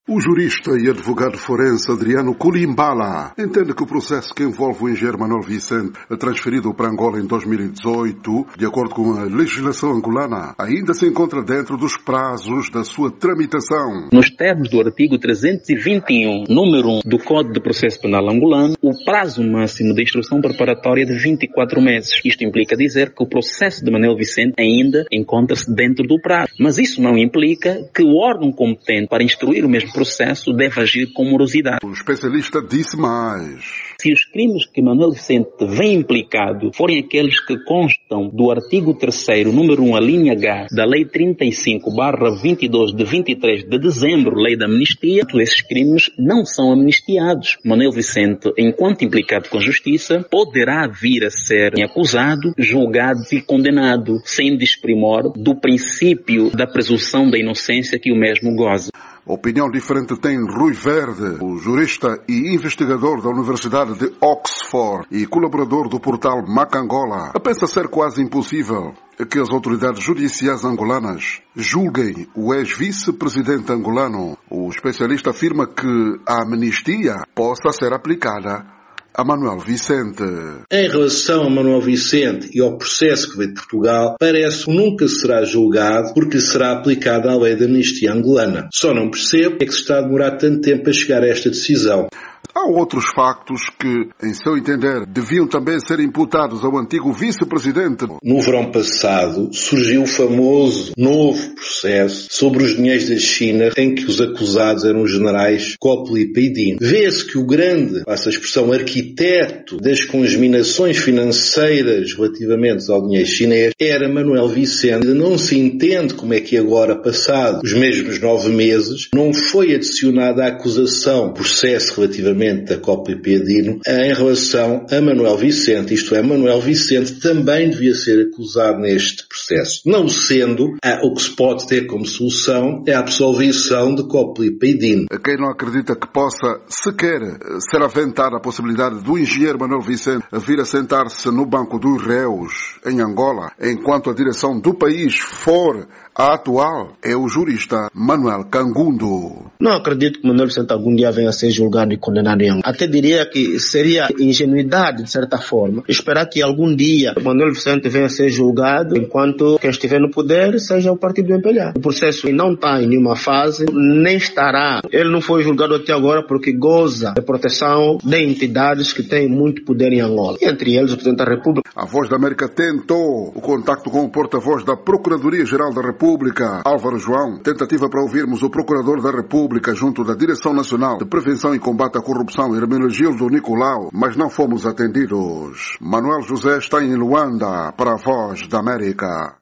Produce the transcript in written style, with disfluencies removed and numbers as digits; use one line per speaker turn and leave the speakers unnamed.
O jurista e advogado forense Adriano Kulimbala entende que o processo que envolve o engenheiro Manuel Vicente, transferido para Angola em 2018, de acordo com a legislação angolana, ainda se encontra dentro dos prazos da sua tramitação.
Nos termos do artigo 321, número 1 do Código de Processo Penal angolano, o prazo máximo de instrução preparatória é de 24 meses. Isto implica dizer que o processo de Manuel Vicente ainda encontra-se dentro do prazo. Mas isso não implica que o órgão competente para instruir o mesmo processo deve agir com morosidade.
O especialista disse mais.
Se os crimes que Manuel Vicente vem implicado forem aqueles que constam do artigo 3º, número 1, a linha H, da Lei 35/22 de 23 de dezembro, Lei da Amnistia, esses crimes não são amnistiados. Manuel Vicente, enquanto implicado com a Justiça, poderá vir a ser acusado, julgado e condenado, sem desprimor do princípio da presunção da inocência que o mesmo goza.
Opinião diferente tem Rui Verde, o jurista e investigador da Universidade de Oxford e colaborador do portal Macangola. Pensa ser quase impossível que as autoridades judiciais angolanas julguem o ex-vice-presidente angolano. O especialista afirma que a amnistia possa ser aplicada a Manuel Vicente.
Em relação a Manuel Vicente e ao processo que veio de Portugal, parece que nunca será julgado porque será aplicada a lei da amnistia angolana. Só não percebo é que se está a demorar tanto tempo a chegar a esta decisão.
Há outros factos que, em seu entender, deviam também ser imputados ao antigo vice-presidente.
No verão passado, surgiu o famoso novo processo sobre os dinheiros da China, em que os acusados eram os generais Coppel e Peidin. Vê-se que o grande, passa a expressão, arquiteto das congeminações financeiras relativamente ao dinheiro chinês era Manuel Vicente. Não se entende como é que agora, passados os mesmos 9 meses, não foi adicionada a acusação, processo relativamente da Coppel e Peidin em relação a Manuel Vicente. Isto é, Manuel Vicente também devia ser acusado neste processo. Não sendo, o que se pode ter como solução é a absolvição de Coppel e Peidin.
Quem não acredita que possa sequer ser aventada a possibilidade do engenheiro Manuel Vicente vir a sentar-se no banco dos réus em Angola, enquanto a direção do país for a atual, é o jurista Manuel Cangundo.
Não acredito que Manuel Vicente algum dia venha a ser julgado e condenado em Angola. Até diria que seria ingenuidade, de certa forma, esperar que algum dia Manuel Vicente venha a ser julgado enquanto quem estiver no poder seja o partido do MPLA. O processo não está em nenhuma fase, nem estará. Ele não foi julgado até agora porque goza da proteção de entidades que têm muito poder em Angola. Entre eles, o Presidente da República.
A Voz da América tentou o contacto com o porta-voz da Procuradoria-Geral da República, Álvaro João, tentativa para ouvirmos o Procurador da República junto da Direção Nacional de Prevenção e Combate à Corrupção, Hermenegildo Nicolau, mas não fomos atendidos. Manuel José está em Luanda para a Voz da América.